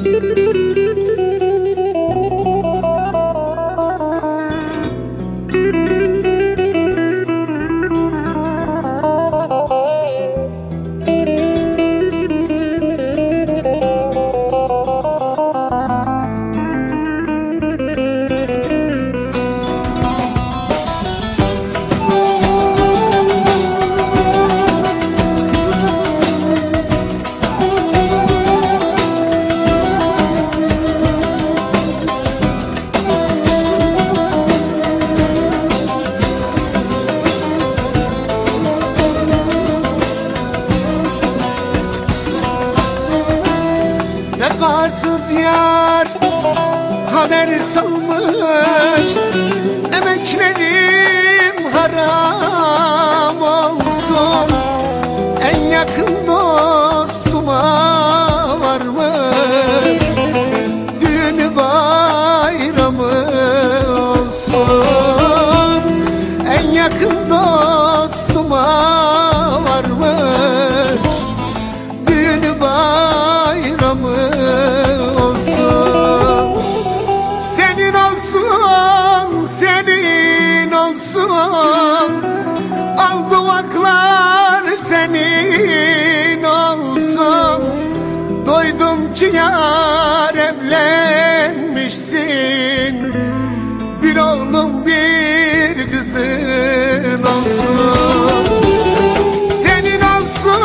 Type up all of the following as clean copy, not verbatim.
Vefasız yar haber salmış, emeklerim haram olsun. En yakın dostuma varmış, düğünü bayramı olsun. En yakın dostuma varmış, düğünü bayramı olsun. Senin olsun, senin olsun. Al duvaklar senin olsun. Doydum ki yar evlenmişsin. Bir oğlum bir kızın olsun. Senin olsun,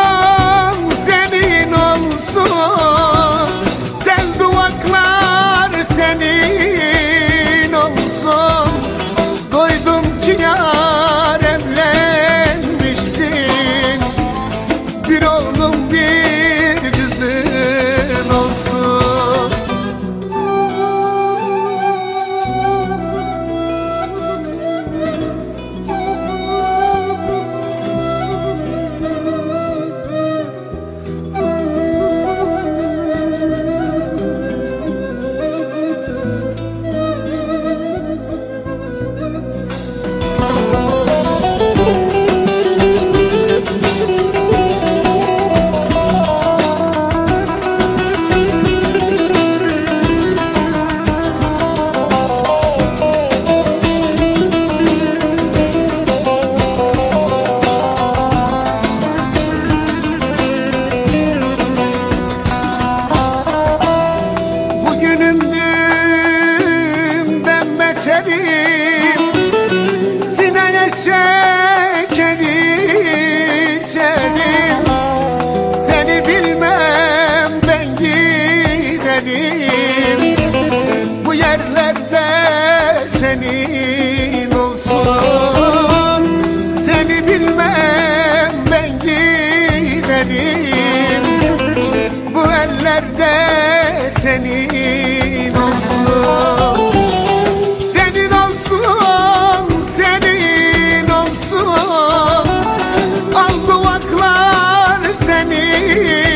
senin olsun. Tel duvaklar senin olsun. Doydum ki yar evlenmişsin. Bir oğlum bir kızın olsun. Sineye çeker içerim. Seni bilmem ben giderim. Bu yerlerde senin olsun. Seni bilmem ben giderim. Bu ellerde senin olsun. Senin olsun, senin olsun. Al duvaklar senin